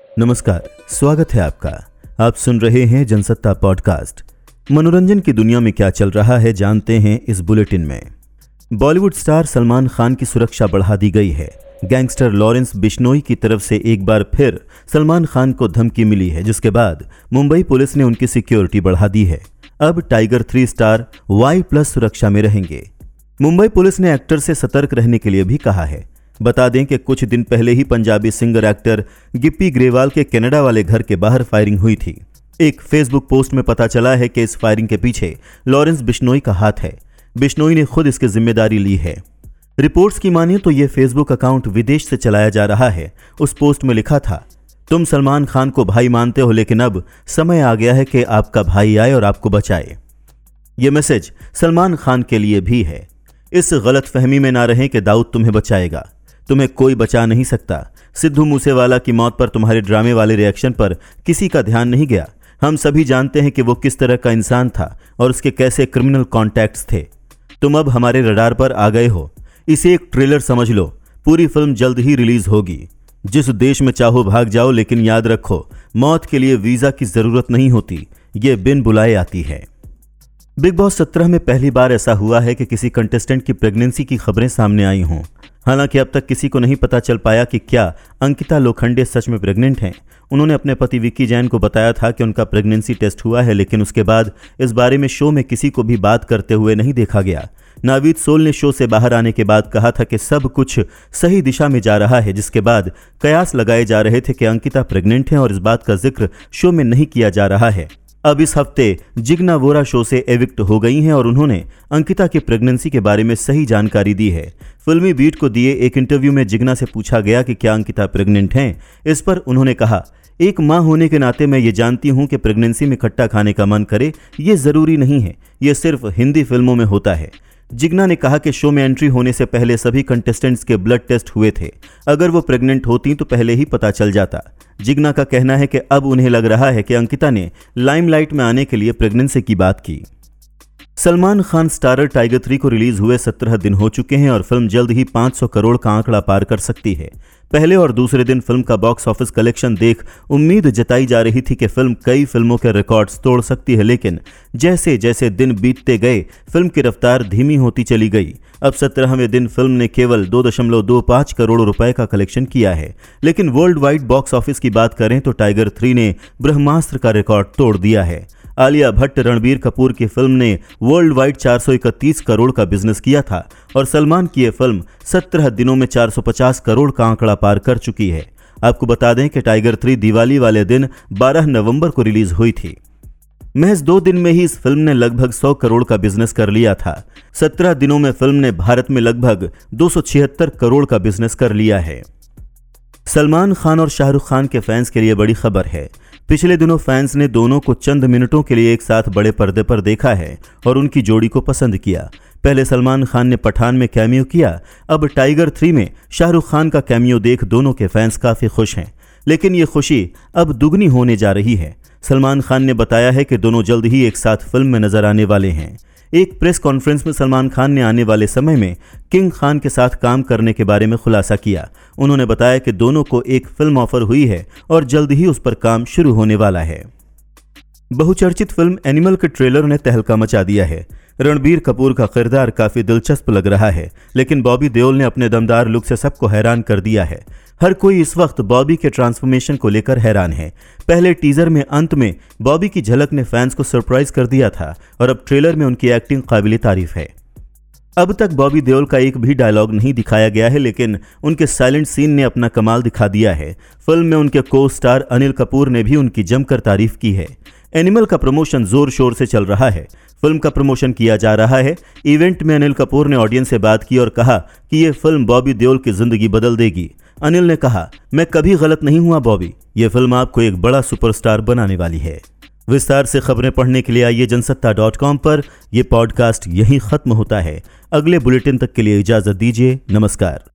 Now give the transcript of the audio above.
नमस्कार, स्वागत है आपका। आप सुन रहे हैं जनसत्ता पॉडकास्ट। मनोरंजन की दुनिया में क्या चल रहा है जानते हैं इस बुलेटिन में। बॉलीवुड स्टार सलमान खान की सुरक्षा बढ़ा दी गई है। गैंगस्टर लॉरेंस बिश्नोई की तरफ से एक बार फिर सलमान खान को धमकी मिली है, जिसके बाद मुंबई पुलिस ने उनकी सिक्योरिटी बढ़ा दी है। अब टाइगर 3 स्टार Y+ सुरक्षा में रहेंगे। मुंबई पुलिस ने एक्टर से सतर्क रहने के लिए भी कहा है। बता दें कि कुछ दिन पहले ही पंजाबी सिंगर एक्टर गिप्पी ग्रेवाल के कनाडा वाले घर के बाहर फायरिंग हुई थी। एक फेसबुक पोस्ट में पता चला है कि इस फायरिंग के पीछे लॉरेंस बिश्नोई का हाथ है। बिश्नोई ने खुद इसकी जिम्मेदारी ली है। रिपोर्ट्स की माने तो यह फेसबुक अकाउंट विदेश से चलाया जा रहा है। उस पोस्ट में लिखा था, तुम सलमान खान को भाई मानते हो, लेकिन अब समय आ गया है कि आपका भाई आए और आपको बचाए। यह मैसेज सलमान खान के लिए भी है। इस गलत फहमी में ना रहें कि दाऊद तुम्हें बचाएगा। तुम्हें कोई बचा नहीं सकता। सिद्धू मूसेवाला की मौत पर तुम्हारे ड्रामे वाले रिएक्शन पर किसी का ध्यान नहीं गया। हम सभी जानते हैं कि वो किस तरह का इंसान था और उसके कैसे क्रिमिनल कॉन्टैक्ट्स थे। तुम अब हमारे रडार पर आ गए हो। इसे एक ट्रेलर समझ लो। पूरी फिल्म जल्द ही रिलीज होगी। जिस देश में चाहो भाग जाओ, लेकिन याद रखो, मौत के लिए वीजा की जरूरत नहीं होती, ये बिन बुलाए आती है। बिग बॉस 17 में पहली बार ऐसा हुआ है कि किसी कंटेस्टेंट की प्रेगनेंसी की खबरें सामने आई हों। हालांकि अब तक किसी को नहीं पता चल पाया कि क्या अंकिता लोखंडे सच में प्रेग्नेंट हैं। उन्होंने अपने पति विक्की जैन को बताया था कि उनका प्रेगनेंसी टेस्ट हुआ है, लेकिन उसके बाद इस बारे में शो में किसी को भी बात करते हुए नहीं देखा गया। नावीद सोल ने शो से बाहर आने के बाद कहा था कि सब कुछ सही दिशा में जा रहा है, जिसके बाद कयास लगाए जा रहे थे कि अंकिता प्रेग्नेंट हैं और इस बात का जिक्र शो में नहीं किया जा रहा है। अब इस हफ्ते जिग्ना वोरा शो से एविक्ट हो गई हैं और उन्होंने अंकिता की प्रेगनेंसी के बारे में सही जानकारी दी है। फिल्मी बीट को दिए एक इंटरव्यू में जिग्ना से पूछा गया कि क्या अंकिता प्रेग्नेंट हैं। इस पर उन्होंने कहा, एक मां होने के नाते मैं ये जानती हूं कि प्रेगनेंसी में खट्टा खाने का मन करे, ये जरूरी नहीं है। ये सिर्फ हिंदी फिल्मों में होता है। जिग्ना ने कहा कि शो में एंट्री होने से पहले सभी कंटेस्टेंट्स के ब्लड टेस्ट हुए थे। अगर वो प्रेग्नेंट होती तो पहले ही पता चल जाता। जिग्ना का कहना है कि अब उन्हें लग रहा है कि अंकिता ने लाइमलाइट में आने के लिए प्रेगनेंसी की बात की। सलमान खान स्टारर टाइगर 3 को रिलीज हुए 17 दिन हो चुके हैं और फिल्म जल्द ही 500 करोड़ का आंकड़ा पार कर सकती है। पहले और दूसरे दिन फिल्म का बॉक्स ऑफिस कलेक्शन देख उम्मीद जताई जा रही थी कि फिल्म कई फिल्मों के रिकॉर्ड्स तोड़ सकती है, लेकिन जैसे जैसे दिन बीतते गए फिल्म की रफ्तार धीमी होती चली गई। अब 17वें दिन फिल्म ने केवल 2.25 करोड़ रुपए का कलेक्शन किया है, लेकिन वर्ल्ड वाइड बॉक्स ऑफिस की बात करें तो टाइगर 3 ने ब्रह्मास्त्र का रिकॉर्ड तोड़ दिया है। आलिया भट्ट रणबीर कपूर की फिल्म ने वर्ल्ड वाइड 431 करोड़ का बिजनेस किया था और सलमान की यह फिल्म 17 दिनों में 450 करोड़ का आंकड़ा पार कर चुकी है। आपको बता दें कि टाइगर 3 दिवाली वाले दिन 12 नवंबर को रिलीज हुई थी। महज 2 दिन में ही इस फिल्म ने लगभग 100 करोड़ का बिजनेस कर लिया था। 17 दिनों में फिल्म ने भारत में लगभग 276 करोड़ का बिजनेस कर लिया है। सलमान खान और शाहरुख खान के फैंस के लिए बड़ी खबर है। पिछले दिनों फैंस ने दोनों को चंद मिनटों के लिए एक साथ बड़े पर्दे पर देखा है और उनकी जोड़ी को पसंद किया। पहले सलमान खान ने पठान में कैमियो किया, अब टाइगर 3 में शाहरुख खान का कैमियो देख दोनों के फैंस काफी खुश हैं। लेकिन ये खुशी अब दुगनी होने जा रही है। सलमान खान ने बताया है कि दोनों जल्द ही एक साथ फिल्म में नजर आने वाले हैं। एक प्रेस कॉन्फ्रेंस में सलमान खान ने आने वाले समय में किंग खान के साथ काम करने के बारे में खुलासा किया। उन्होंने बताया कि दोनों को एक फिल्म ऑफर हुई है और जल्द ही उस पर काम शुरू होने वाला है। बहुचर्चित फिल्म एनिमल के ट्रेलर ने तहलका मचा दिया है। रणबीर कपूर का किरदार काफी दिलचस्प लग रहा है, लेकिन बॉबी देओल ने अपने दमदार लुक से सबको हैरान कर दिया है। हर कोई इस वक्त बॉबी के ट्रांसफॉर्मेशन को लेकर हैरान है। पहले टीजर में अंत में बॉबी की झलक ने फैंस को सरप्राइज कर दिया था और अब ट्रेलर में उनकी एक्टिंग काबिल तारीफ है। अब तक बॉबी देओल का एक भी डायलॉग नहीं दिखाया गया है, लेकिन उनके साइलेंट सीन ने अपना कमाल दिखा दिया है। फिल्म में उनके को स्टार अनिल कपूर ने भी उनकी जमकर तारीफ की है। एनिमल का प्रमोशन जोर शोर से चल रहा है। फिल्म का प्रमोशन किया जा रहा है। इवेंट में अनिल कपूर ने ऑडियंस से बात की और कहा कि यह फिल्म बॉबी देओल की जिंदगी बदल देगी। अनिल ने कहा, मैं कभी गलत नहीं हुआ बॉबी, यह फिल्म आपको एक बड़ा सुपरस्टार बनाने वाली है। विस्तार से खबरें पढ़ने के लिए आइए जनसत्ता.com पर। यह पॉडकास्ट यहीं खत्म होता है। अगले बुलेटिन तक के लिए इजाजत दीजिए। नमस्कार।